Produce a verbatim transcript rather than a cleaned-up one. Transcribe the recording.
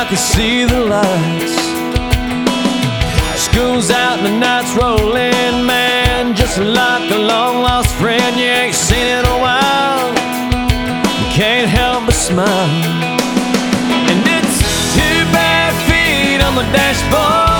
I can see the lights. School's out and the night's rolling, man, just like a long lost friend you ain't seen in a while. You can't help but smile. And it's two bare feet on the dashboard,